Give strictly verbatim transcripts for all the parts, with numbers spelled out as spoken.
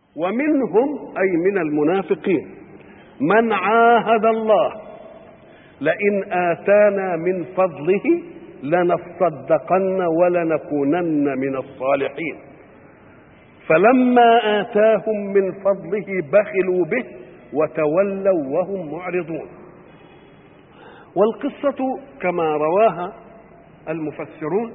ومنهم أي من المنافقين من عاهد الله لئن آتانا من فضله لنصدقن ولنكونن من الصالحين، فلما آتاهم من فضله بخلوا به وتولوا وهم معرضون. والقصة كما رواها المفسرون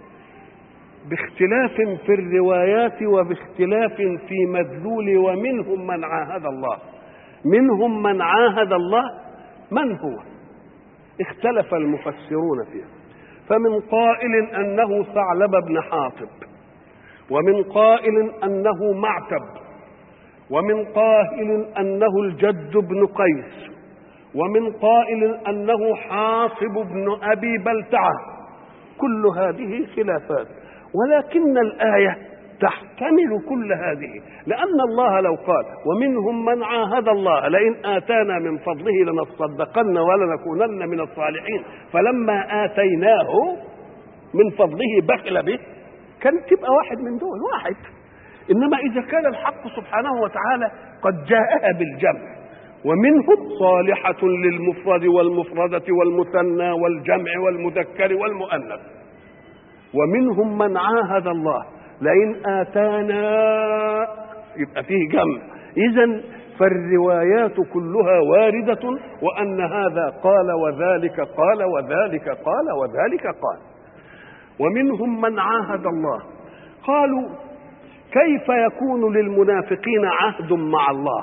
باختلاف في الروايات وباختلاف في مدلول ومنهم من عاهد الله. منهم من عاهد الله من هو؟ اختلف المفسرون فيه، فمن قائل أنه ثعلب بن حاطب، ومن قائل أنه معتب، ومن قائل أنه الجد بن قيس، ومن قائل أنه حاصب بن أبي بلتعة. كل هذه خلافات، ولكن الآية تحتمل كل هذه، لأن الله لو قال ومنهم من عاهد الله لئن آتانا من فضله لنصدقن ولنكونن من الصالحين فلما آتيناه من فضله بخل به، كان تبقى واحد من دول واحد. إنما إذا كان الحق سبحانه وتعالى قد جاءها بالجمع، ومنهم صالحة للمفرد والمفردة والمثنى والجمع والمذكر والمؤنث، ومنهم من عاهد الله لئن آتانا، يبقى فيه جمع. إذن فالروايات كلها واردة، وأن هذا قال وذلك قال وذلك قال وذلك قال. ومنهم من عاهد الله. قالوا كيف يكون للمنافقين عهد مع الله؟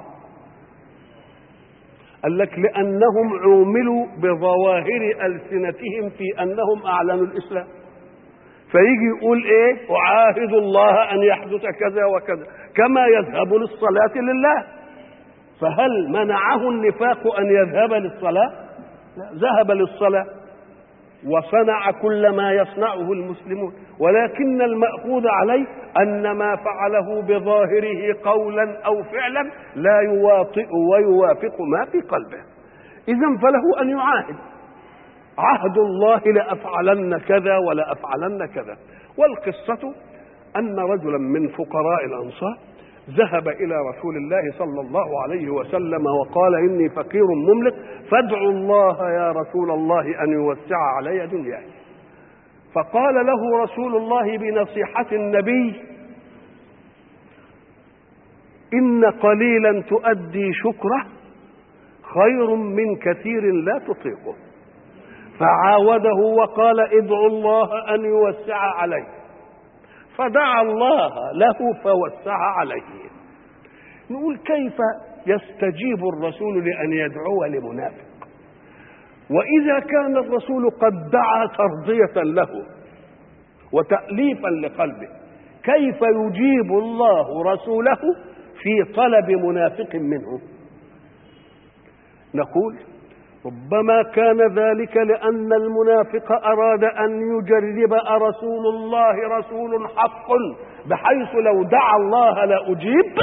قال لك لأنهم عوملوا بظواهر ألسنتهم في أنهم أعلنوا الإسلام، فيجي يقول ايه؟ أعاهد الله أن يحدث كذا وكذا، كما يذهب للصلاة لله. فهل منعه النفاق أن يذهب للصلاة؟ لا، ذهب للصلاة وصنع كل ما يصنعه المسلمون، ولكن المأخوذ عليه أن ما فعله بظاهره قولا أو فعلا لا يواطئ ويوافق ما في قلبه. إذن فله أن يعاهد عهد الله لأفعلن كذا ولا أفعلن كذا. والقصة أن رجلا من فقراء الأنصار ذهب إلى رسول الله صلى الله عليه وسلم وقال إني فقير مملك فادعوا الله يا رسول الله أن يوسع علي دنياي. فقال له رسول الله بنصيحة النبي إن قليلا تؤدي شكره خير من كثير لا تطيقه. فعاوده وقال ادعوا الله أن يوسع عليه، فدعا الله له فوسع عليه. نقول كيف يستجيب الرسول لأن يدعو لمنافق؟ وإذا كان الرسول قد دعا ترضية له وتأليفا لقلبه، كيف يجيب الله رسوله في طلب منافق منه؟ نقول ربما كان ذلك لأن المنافق أراد أن يجرب رسول الله رسول حق بحيث لو دعا الله لأجيب،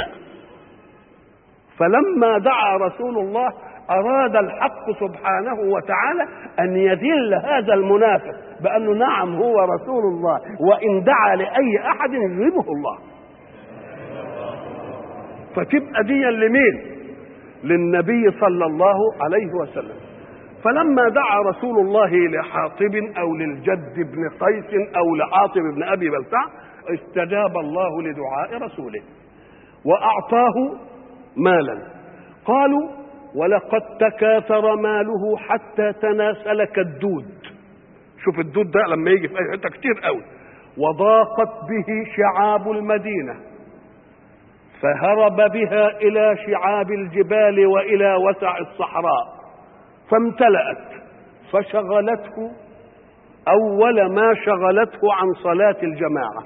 فلما دعا رسول الله أراد الحق سبحانه وتعالى أن يذل هذا المنافق بأنه نعم هو رسول الله، وإن دعا لأي أحد يجيبه الله. فتبقى دي لمين؟ للنبي صلى الله عليه وسلم. فلما دعا رسول الله لحاطب أو للجد بن قيس أو لحاطب بن أبي بلتع استجاب الله لدعاء رسوله وأعطاه مالا. قالوا ولقد تكاثر ماله حتى تناسل كالدود. شوف الدود ده لما يجي في أي حتة كتير قوي. وضاقت به شعاب المدينة فهرب بها إلى شعاب الجبال وإلى وسع الصحراء فامتلأت فشغلته أول ما شغلته عن صلاة الجماعة،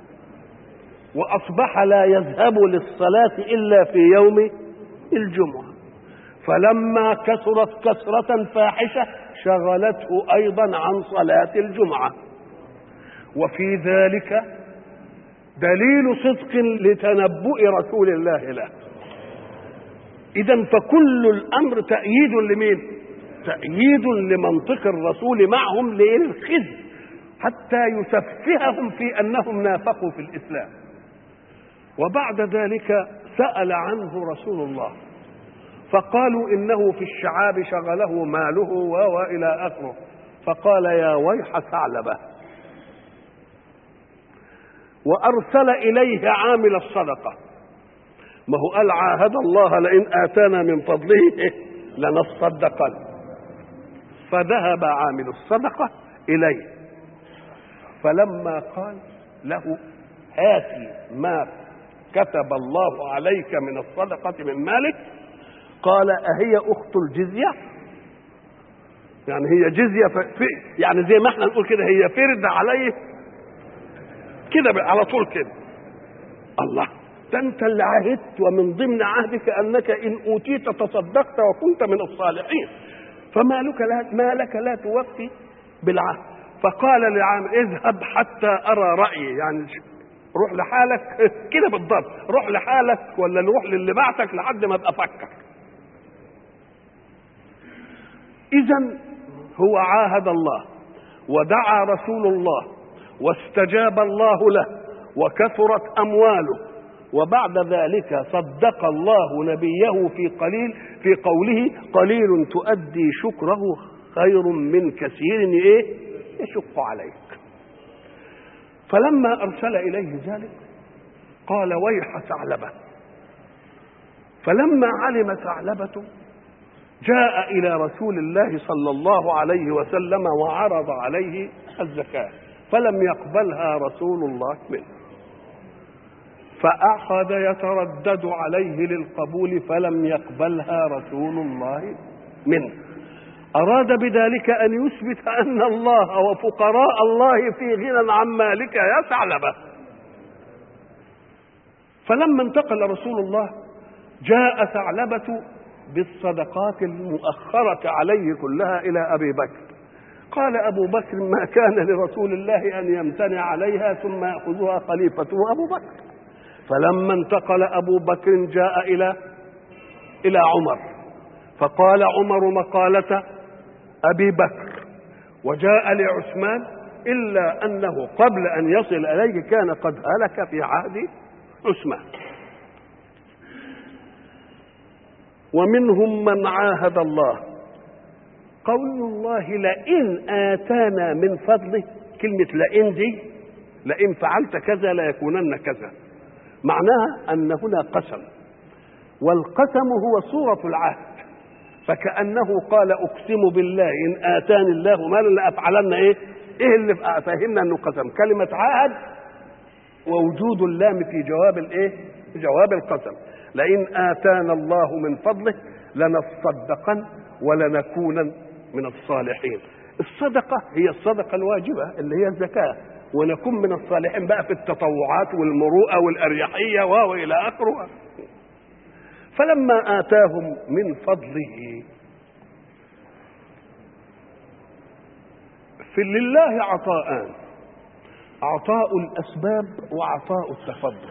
وأصبح لا يذهب للصلاة إلا في يوم الجمعة. فلما كثرت كثرة فاحشة شغلته أيضا عن صلاة الجمعة. وفي ذلك دليل صدق لتنبؤ رسول الله له. إذن فكل الأمر تأييد لمين؟ تأييد لمنطق الرسول معهم للخزي حتى يسفههم في أنهم نافقوا في الإسلام. وبعد ذلك سأل عنه رسول الله فقالوا إنه في الشعاب شغله ماله وإلى آخره، فقال يا ويح ثعلبة، وأرسل إليه عامل الصدقة. ما هو قال عاهد الله لئن آتانا من فضله لنصدقن، فذهب عامل الصدقة إليه، فلما قال له هاتي ما كتب الله عليك من الصدقة من مالك، قال أهي أخت الجزية؟ يعني هي جزية في يعني زي ما احنا نقول كده هي فرد عليه كده على طول كده. الله، ده انت اللي عهدت ومن ضمن عهدك انك ان اوتيت تصدقت وكنت من الصالحين، فما لك لا ما لك لا توفي بالعهد. فقال لعامر اذهب حتى ارى رايي، يعني روح لحالك كده بالضبط، روح لحالك ولا نروح للي بعتك لحد ما ابقى افكر. اذا هو عاهد الله ودعا رسول الله واستجاب الله له وكثرت امواله، وبعد ذلك صدق الله نبيه في قليل في قوله قليل تؤدي شكره خير من كثير ايه يشق عليك. فلما ارسل اليه ذلك قال ويح ثعلبة، فلما علم ثعلبة جاء الى رسول الله صلى الله عليه وسلم وعرض عليه الزكاة، فلم يقبلها رسول الله منه، فأخذ يتردد عليه للقبول فلم يقبلها رسول الله منه. أراد بذلك أن يثبت أن الله وفقراء الله في غنى عن مالك يا ثعلبة. فلما انتقل رسول الله جاء ثعلبة بالصدقات المؤخرة عليه كلها إلى أبي بكر، قال أبو بكر ما كان لرسول الله أن يمتنع عليها ثم يأخذها خليفته أبو بكر. فلما انتقل أبو بكر جاء إلى إلى عمر، فقال عمر مقالة أبي بكر، وجاء لعثمان، إلا أنه قبل أن يصل إليه كان قد هلك في عهد عثمان. ومنهم من عاهد الله، قول الله لئن آتانا من فضله، كلمة لئن دي لئن فعلت كذا ليكونن كذا، معناها أن هنا قسم، والقسم هو صورة العهد، فكأنه قال أقسم بالله إن آتاني الله مالا لأفعلن إيه إيه اللي فهمنا أنه قسم، كلمة عهد ووجود اللام في جواب الإيه في جواب القسم. لئن آتانا الله من فضله لنصدقن ولنكونن من الصالحين. الصدقة هي الصدقة الواجبة اللي هي الزكاة، ونكون من الصالحين بقى في التطوعات والمروءة والأريحية وإلى آخره. فلما آتاهم من فضله، في لله عطاءان، عطاء الأسباب وعطاء التفضل.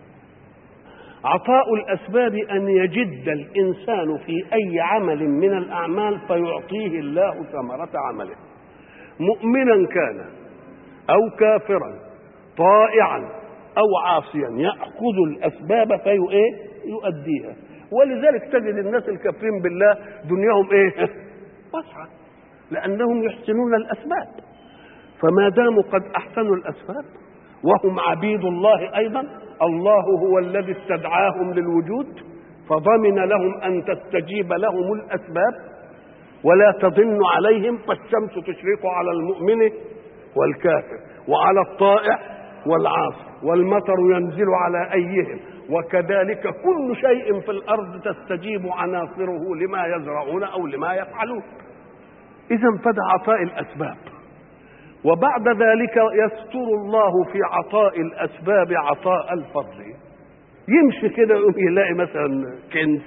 عطاء الأسباب أن يجد الإنسان في أي عمل من الأعمال فيعطيه الله ثمرة عمله، مؤمنا كان أو كافرا، طائعا أو عاصيا، يأخذ الأسباب فيؤديها. ولذلك تجد الناس الكافرين بالله دنياهم إيه؟ واسعة، لأنهم يحسنون الأسباب، فما داموا قد أحسنوا الأسباب وهم عبيد الله أيضا، الله هو الذي استدعاهم للوجود فضمن لهم أن تستجيب لهم الأسباب ولا تضن عليهم، فالشمس تشرق على المؤمن والكافر وعلى الطائع والعاصي، والمطر ينزل على أيهم، وكذلك كل شيء في الأرض تستجيب عناصره لما يزرعون أو لما يفعلون. إذن فده عطاء الأسباب. وبعد ذلك يستر الله في عطاء الأسباب عطاء الفضل. يمشي كده يقوم يلاقي مثلا كنز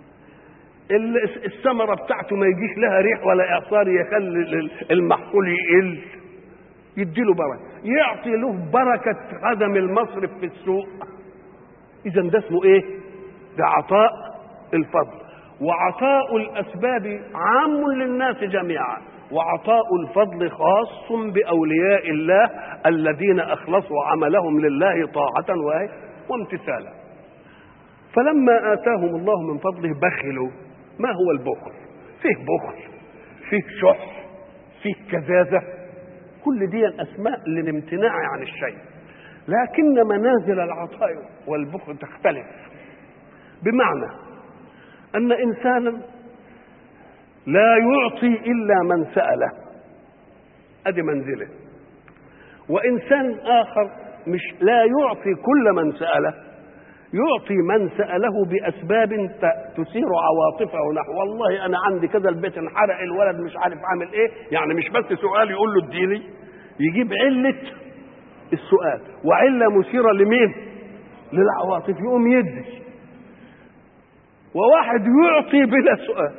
الثمرة بتاعته ما يجيش لها ريح ولا إعصار يخلي المحصول يقل، يديله بركة، يعطي له بركة عدم المصرف في السوق. إذا ده اسمه إيه؟ ده عطاء الفضل. وعطاء الأسباب عام للناس جميعا، وعطاء الفضل خاص بأولياء الله الذين أخلصوا عملهم لله طاعة وامتثالا. فلما آتاهم الله من فضله بخلوا. ما هو البخل؟ فيه بخل، فيه شح، فيه كذاذة، كل دي أسماء للامتناع عن الشيء. لكن منازل العطاء والبخل تختلف، بمعنى أن إنسانا لا يعطي إلا من سأله، أدي منزله، وإنسان آخر مش لا يعطي كل من سأله، يعطي من سأله بأسباب تثير عواطفه نحو والله أنا عندي كذا، البيت انحرق، الولد مش عارف عامل إيه، يعني مش بس سؤال يقول له اديني، يجيب علة السؤال وعلة مثيرة لمين؟ للعواطف، يقوم يدي. وواحد يعطي بلا سؤال،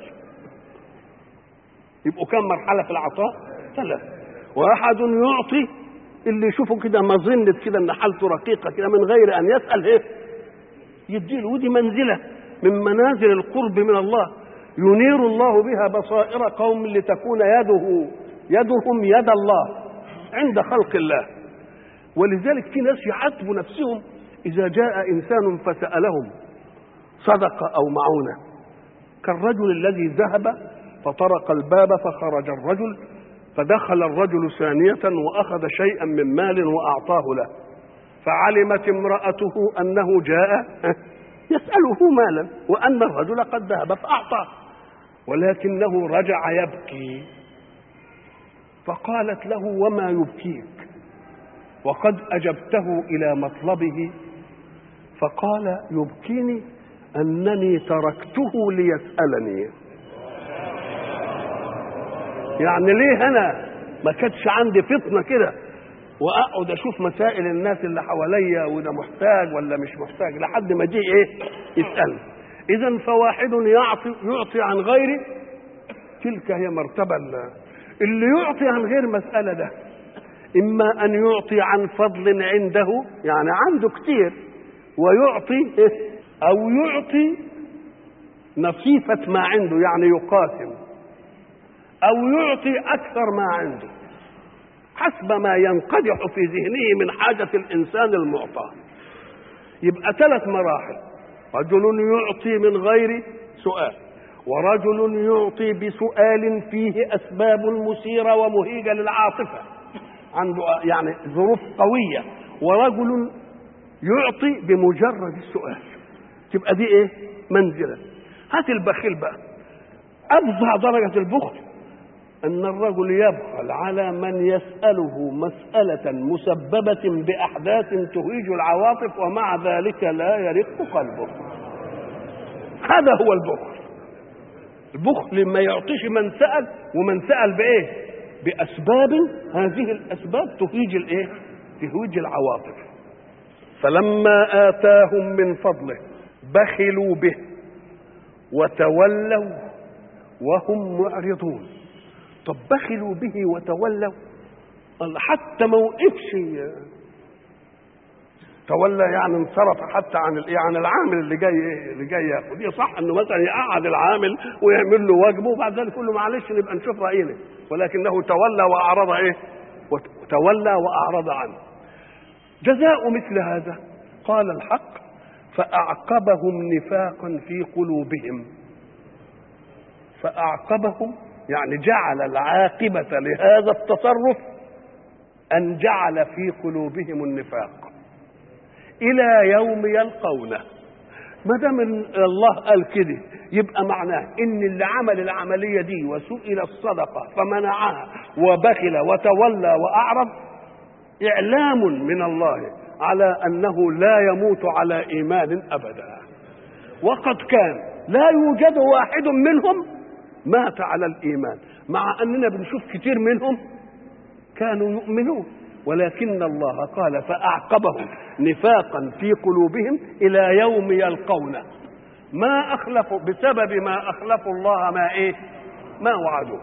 يبقوا كم مرحلة في العطاء؟ ثلاث. واحد يعطي اللي يشوفه كده مظنة كده ان حالته رقيقة كده من غير ان يسأل ايه يديله، ودي منزلة من منازل القرب من الله ينير الله بها بصائر قوم لتكون يده يدهم يد الله عند خلق الله. ولذلك في ناس يعاتبوا نفسهم إذا جاء إنسان فسألهم صدقة أو معونة، كالرجل الذي ذهب فطرق الباب فخرج الرجل، فدخل الرجل ثانية وأخذ شيئا من مال وأعطاه له، فعلمت امرأته أنه جاء يسأله مالا وأن الرجل قد ذهب فأعطاه، ولكنه رجع يبكي، فقالت له وما يبكيك وقد أجبته إلى مطلبه؟ فقال يبكيني أنني تركته ليسألني. يعني ليه أنا ما كانتش عندي فطنة كده وأقعد أشوف مسائل الناس اللي حواليا وده محتاج ولا مش محتاج لحد ما جه إيه يسأل. إذن فواحد يعطي يعطي عن غيره، تلك هي مرتبة اللي يعطي عن غير مسألة، ده إما أن يعطي عن فضل عنده، يعني عنده كتير ويعطي، أو يعطي نصيفة ما عنده يعني يقاسم، أو يعطي أكثر ما عنده حسب ما ينقدح في ذهنه من حاجة الإنسان المعطى. يبقى ثلاث مراحل: رجل يعطي من غير سؤال، ورجل يعطي بسؤال فيه أسباب مثيرة ومهيجة للعاطفة عنده يعني ظروف قوية، ورجل يعطي بمجرد السؤال. تبقى دي ايه؟ منزلة. هات البخيل بقى، أفظع درجة البخل أن الرجل يبخل على من يسأله مسألة مسببة بأحداث تهيج العواطف ومع ذلك لا يرق قلبه. هذا هو البخل. البخل ما يعطيش من سأل، ومن سأل بإيه؟ بأسباب، هذه الأسباب تهيج الإيه؟ تهيج العواطف. فلما آتاهم من فضله بخلوا به وتولوا وهم معرضون. طب بخلوا به وتولوا، حتى ما وقفش تولى، يعني انصرف حتى عن الايه عن العامل اللي جاي اللي جاي ياخد. دي صح انه مثلا يقعد العامل ويعمل له واجبه وبعد ذلك يقول له معلش نبقى نشوف راينا، ولكنه تولى واعرض ايه؟ وتولى واعرض عنه. جزاء مثل هذا قال الحق فأعقبهم نفاقا في قلوبهم. فأعقبهم يعني جعل العاقبة لهذا التصرف أن جعل في قلوبهم النفاق إلى يوم يلقونه. ما دام الله قال كده يبقى معناه إن اللي عمل العملية دي وسئل الصدقة فمنعها وبخل وتولى وأعرض إعلام من الله على أنه لا يموت على إيمان أبدا. وقد كان لا يوجد واحد منهم مات على الإيمان، مع أننا بنشوف كتير منهم كانوا يؤمنون، ولكن الله قال فأعقبهم نفاقا في قلوبهم إلى يوم يلقونه ما أخلفوا، بسبب ما أخلفوا الله ما إيه ما وعدوه.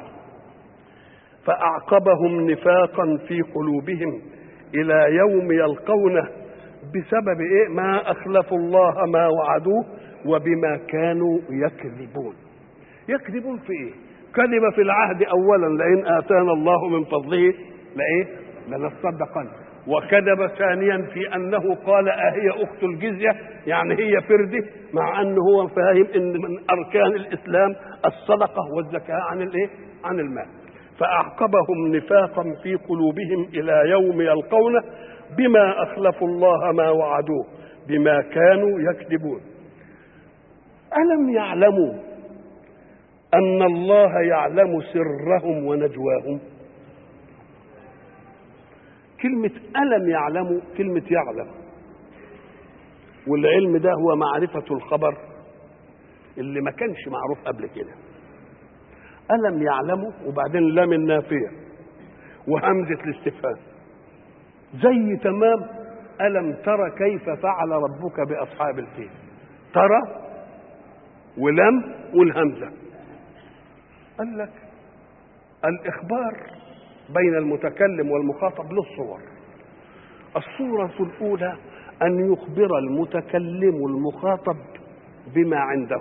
فأعقبهم نفاقا في قلوبهم إلى يوم يلقونه بسبب إيه ما أخلفوا الله ما وعدوه وبما كانوا يكذبون. يكذبون في إيه؟ كذب في العهد أولا لئن آتانا الله من فضله لإيه لنصدقن وكذب ثانيا في أنه قال أهي أخت الجزية، يعني هي فردة، مع أنه هو فاهم أن من أركان الإسلام الصدقة والزكاة عن الإيه؟ عن المال. فأعقبهم نفاقا في قلوبهم إلى يوم يلقونه بما أخلفوا الله ما وعدوه بما كانوا يكذبون. ألم يعلموا أن الله يعلم سرهم ونجواهم؟ كلمة ألم يعلموا كلمة يعلم، والعلم ده هو معرفة الخبر اللي ما كانش معروف قبل كده. ألم يعلموا وبعدين لام النافية وهمزة الاستفهام، زي تمام ألم ترى كيف فعل ربك بأصحاب الفيل. ترى ولم والهمزة. قال لك الإخبار بين المتكلم والمخاطب له صور. الصورة الأولى أن يخبر المتكلم المخاطب بما عنده،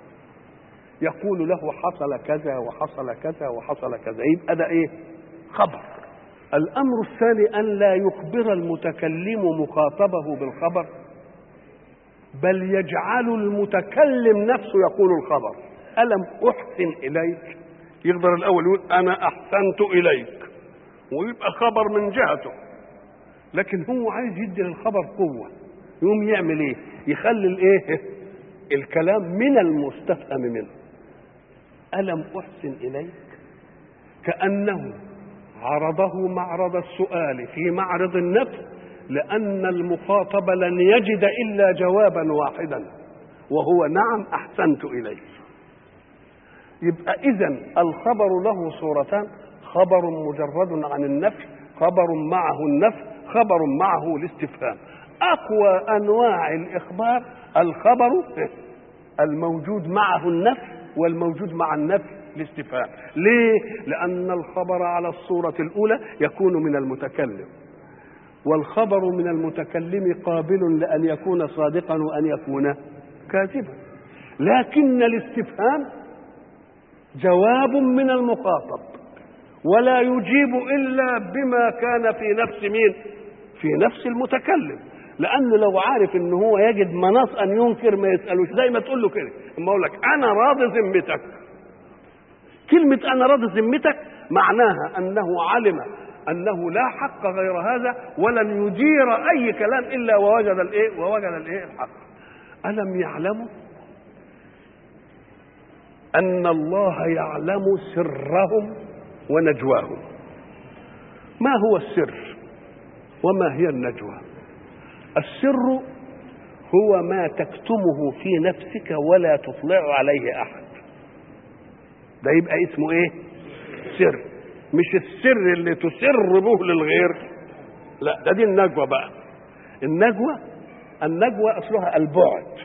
يقول له حصل كذا وحصل كذا وحصل كذا، يبقى ده إيه؟ خبر. الأمر الثاني أن لا يخبر المتكلم مخاطبه بالخبر، بل يجعل المتكلم نفسه يقول الخبر. ألم أحسن إليك، يقدر الأول يقول أنا أحسنت إليك ويبقى خبر من جهته، لكن هو عايز يدي للخبر قوة، يقوم يعمل إيه؟ يخلي الإيه؟ الكلام من المستفهم منه. ألم أحسن إليك، كأنه عرضه معرض السؤال في معرض النفي، لأن المخاطب لن يجد إلا جوابا واحدا وهو نعم أحسنت إليك. يبقى إذن الخبر له صورتان: خبر مجرد عن النفي، خبر معه النفي، خبر معه الاستفهام. أقوى أنواع الإخبار الخبر الموجود معه النفي والموجود مع النفي الاستفهام. ليه؟ لأن الخبر على الصورة الأولى يكون من المتكلم، والخبر من المتكلم قابل لأن يكون صادقا وأن يكون كاذبا، لكن الاستفهام جواب من المخاطب ولا يجيب إلا بما كان في نفس مين؟ في نفس المتكلم. لأنه لو عارف إن هو يجد مناص أن ينكر ما يسألوش، زي ما تقول له كده، اما أقول لك أنا راضي ذمتك، كلمة أنا راضي ذمتك معناها أنه علم أنه لا حق غير هذا ولن يدير أي كلام إلا ووجد الإيه؟ ووجد الإيه؟ الحق. ألم يعلموا أن الله يعلم سرهم ونجواهم؟ ما هو السر وما هي النجوى؟ السر هو ما تكتمه في نفسك ولا تطلع عليه أحد، ده يبقى اسمه ايه؟ سر. مش السر اللي تسر به للغير، لا، ده دي النجوى بقى. النجوى النجوى أصلها البعد،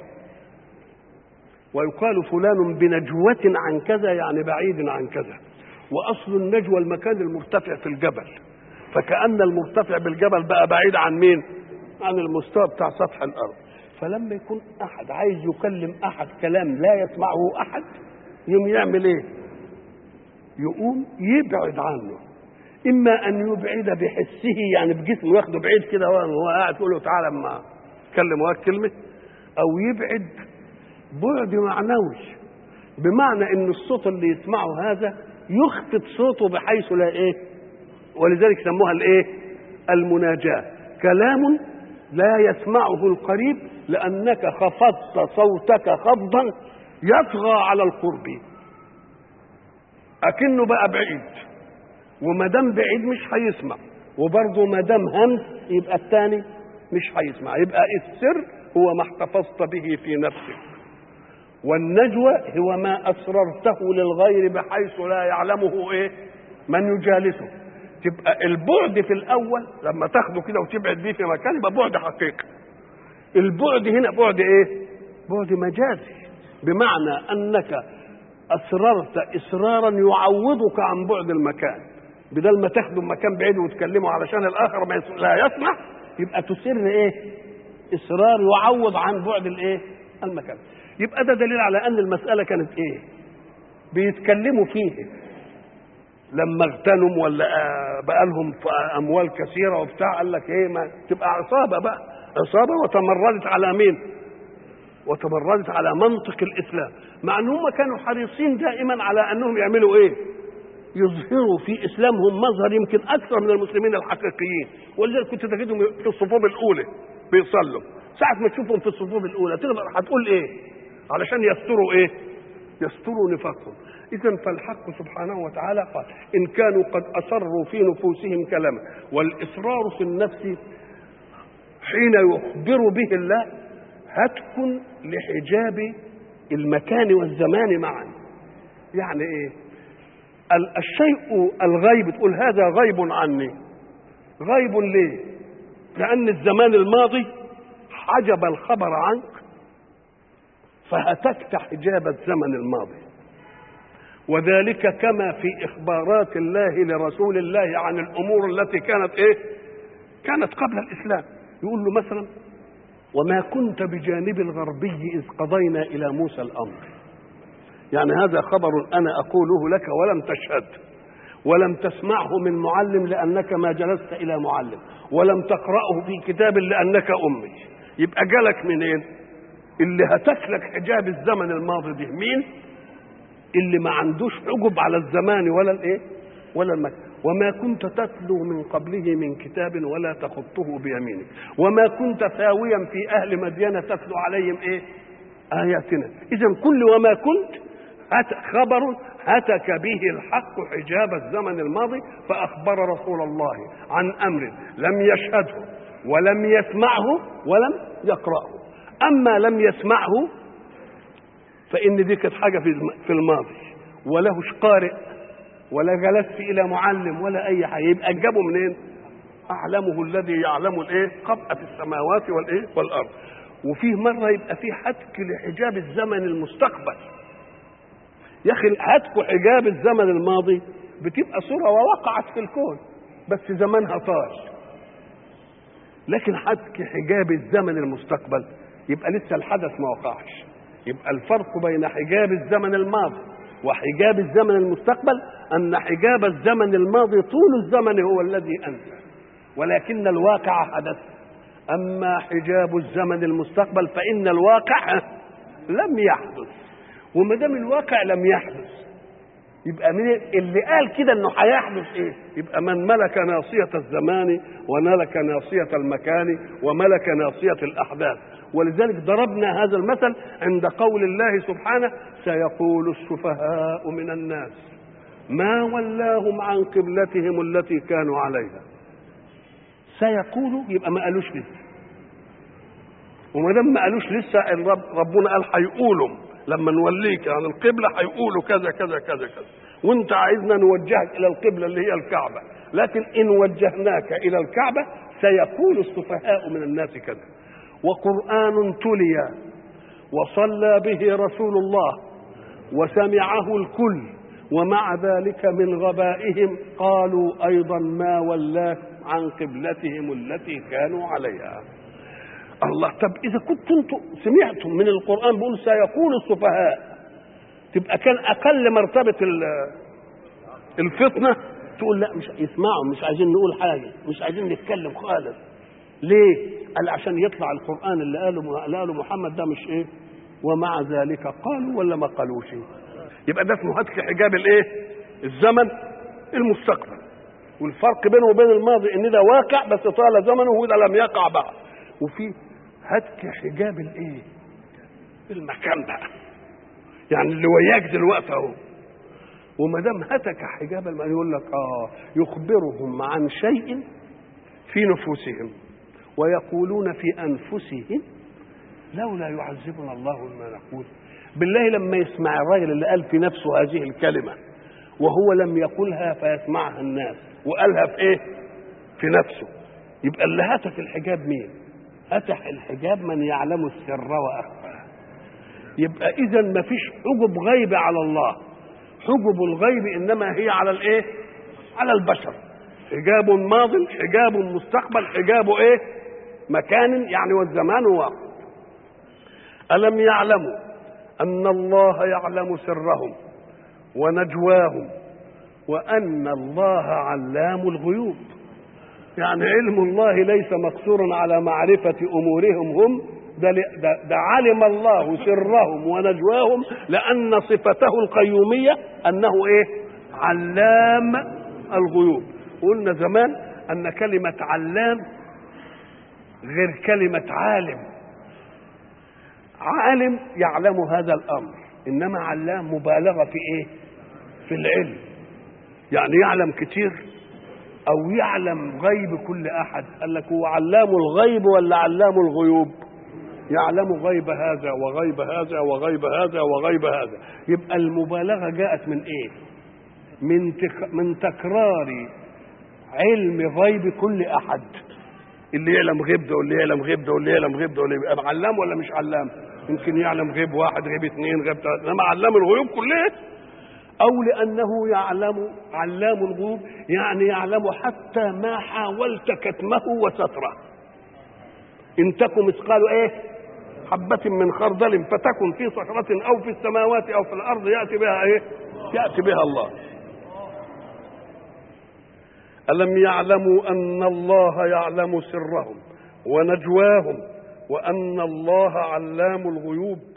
ويقال فلان بنجوة عن كذا يعني بعيد عن كذا. وأصل النجوى المكان المرتفع في الجبل، فكأن المرتفع بالجبل بقى بعيد عن مين؟ عن المستوى بتاع سطح الأرض. فلما يكون أحد عايز يكلم أحد كلام لا يسمعه أحد، يوم يعمل إيه؟ يقوم يبعد عنه، إما أن يبعد بحسه، يعني بجسمه ياخده بعيد كده وهو قاعد يقول له تعالى اما اتكلم وهات كلمة، أو يبعد بعد معنوي، بمعنى إن الصوت اللي يسمعه هذا يخفض صوته بحيث لا إيه، ولذلك سموها الإيه؟ المناجاة. كلام لا يسمعه القريب لأنك خفضت صوتك خفضا يطغى على القرب، أكنه بقى بعيد، وما دام بعيد مش هيسمع، وبرضه ما دام همس يبقى الثاني مش هيسمع. يبقى السر هو ما احتفظت به في نفسك، والنجوى هو ما أسررته للغير بحيث لا يعلمه إيه؟ من يجالسه. تبقى البعد في الأول لما تاخده كده وتبعد بيه في مكان يبقى بعد حقيقي. البعد هنا بعد إيه؟ بعد مجازي، بمعنى أنك أسررت إسرارا يعوضك عن بعد المكان، بدل ما تاخده مكان بعيد وتكلمه علشان الآخر ما لا يسمع، يبقى تسر إيه؟ إصرار يعوض عن بعد الإيه؟ المكان. يبقى ده دليل على أن المسألة كانت إيه؟ بيتكلموا فيه، لما اغتنم ولا بقى لهم اموال كثيره وبتاع، قال لك ايه، ما تبقى عصابه بقى، عصابه وتمردت على مين؟ وتمردت على منطق الاسلام، مع ان هم كانوا حريصين دائما على انهم يعملوا ايه؟ يظهروا في اسلامهم مظهر يمكن اكثر من المسلمين الحقيقيين. ولذلك كنت تجدهم في الصفوف الاولى بيصلوا، ساعه ما تشوفهم في الصفوف الاولى تقدر هتقول ايه؟ علشان يستروا ايه؟ يستروا نفاقهم. اذا فالحق سبحانه وتعالى قال ان كانوا قد اصروا في نفوسهم كلاما، والاصرار في النفس حين يخبر به الله هتكن لحجاب المكان والزمان معا. يعني ايه؟ الشيء الغيب تقول هذا غيب عني، غيب ليه؟ لأن الزمان الماضي حجب الخبر عنك فهتكت حجاب الزمن الماضي، وذلك كما في إخبارات الله لرسول الله عن الأمور التي كانت إيه؟ كانت قبل الإسلام. يقول له مثلا وما كنت بجانب الغربي إذ قضينا إلى موسى الأمر، يعني هذا خبر أنا أقوله لك ولم تشهد ولم تسمعه من معلم لأنك ما جلست إلى معلم، ولم تقرأه في كتاب لأنك أمي. يبقى جالك منين؟ اللي هتكلك حجاب الزمن الماضي ده مين؟ اللي ما عندوش حجب على الزمان ولا الايه ولا المكان. وما كنت تتلو من قبله من كتاب ولا تخطه بيمينك وما كنت ثاويا في أهل مدين تتلو عليهم ايه؟ آياتنا. إذن كل وما كنت خبر هتك به الحق حجاب الزمن الماضي، فأخبر رسول الله عن أمر لم يشهده ولم يسمعه ولم يقرأه. أما لم يسمعه فإن دي كانت حاجة في الماضي، ولهش قارئ ولا جلست إلى معلم ولا أي حاجة، يبقى جابه منين؟ أعلمه الذي يعلم الإيه؟ خبأ في السماوات والإيه؟ والأرض. وفيه مرة يبقى فيه حتك لحجاب الزمن المستقبل. يا أخي هتك حجاب الزمن الماضي بتبقى صورة ووقعت في الكون بس زمنها طال، لكن حتك حجاب الزمن المستقبل يبقى لسه الحدث ما وقعش. يبقى الفرق بين حجاب الزمن الماضي وحجاب الزمن المستقبل أن حجاب الزمن الماضي طول الزمن هو الذي أنزل ولكن الواقع حدث. أما حجاب الزمن المستقبل فإن الواقع لم يحدث، وما دام الواقع لم يحدث يبقى من اللي قال كده انه هيحدث ايه؟ يبقى من ملك ناصية الزمان وملك ناصية المكان وملك ناصية الأحداث. ولذلك ضربنا هذا المثل عند قول الله سبحانه سيقول السفهاء من الناس ما ولاهم عن قبلتهم التي كانوا عليها. سيقولوا يبقى ما قالوش لسه، وما دام ما قالوش لسه الرب ربنا قال هيقولوا لما نوليك عن القبلة هيقولوا كذا كذا كذا كذا، وانت عايزنا نوجهك الى القبلة اللي هي الكعبة، لكن ان وجهناك الى الكعبة سيقول السفهاء من الناس كذا. وقرآن تلي وصلى به رسول الله وسمعه الكل ومع ذلك من غبائهم قالوا ايضا ما ولاه عن قبلتهم التي كانوا عليها. الله، طب اذا كنتم انتم سمعتم من القرآن بيقول سيقول السفهاء، تبقى كان اقل مرتبة الفطنة تقول لا مش يسمعوا، مش عايزين نقول حاجة، مش عايزين نتكلم خالص. ليه؟ قال عشان يطلع القرآن اللي قاله اللي قاله محمد ده مش ايه؟ ومع ذلك قالوا ولا ما قالوش؟ يبقى ده اسمه هتك حجاب الايه؟ الزمن المستقبل. والفرق بينه وبين الماضي ان ده واقع بس طال زمنه وده لم يقع بعد. وفي هتك حجاب الايه؟ المكان بقى، يعني اللي وياك دلوقتي اهو. وما دام هتك حجاب المكان يقول لك اه يخبرهم عن شيء في نفوسهم ويقولون في انفسهم لولا يعذبنا الله بما نقول. بالله لما يسمع الراجل اللي قال في نفسه هذه الكلمه وهو لم يقولها فيسمعها الناس وقالها في ايه؟ في نفسه، يبقى اللي هتك الحجاب مين؟ هتك الحجاب من يعلم السر واخفى. يبقى اذا ما فيش حجب غيب على الله، حجب الغيب انما هي على الايه؟ على البشر. حجاب ماضي، حجاب مستقبل، حجاب ايه؟ مكان يعني والزمان واقع. ألم يعلموا أن الله يعلم سرهم ونجواهم وأن الله علام الغيوب. يعني علم الله ليس مقصورا على معرفة أمورهم هم، ده, ده, ده علم الله سرهم ونجواهم، لأن صفته القيومية أنه إيه؟ علام الغيوب. قلنا زمان أن كلمة علام غير كلمة عالم. عالم يعلم هذا الأمر، إنما علام مبالغة في إيه؟ في العلم، يعني يعلم كتير أو يعلم غيب كل أحد. قال لك هو علام الغيب ولا علام الغيوب؟ يعلم غيب هذا وغيب هذا وغيب هذا وغيب هذا. يبقى المبالغة جاءت من إيه؟ من تك... من تكرار علم غيب كل أحد. اللي يعلم غيب ده واللي يعلم غيب ده واللي يعلم غيب ده واللي يبقى علام ولا مش علام؟ يمكن يعلم غيب واحد، غيب اثنين، غيب ثلاثة، انما علام الغيوب كلها. او لانه يعلم علام الغيوب يعني يعلم حتى ما حاولت كتمه وستره. ان تكن مثقال ايه؟ حبة من خردل فتكن في صخرة او في السماوات او في الارض ياتي بها ايه؟ ياتي بها الله. ألم يعلموا أن الله يعلم سرهم ونجواهم وأن الله علام الغيوب.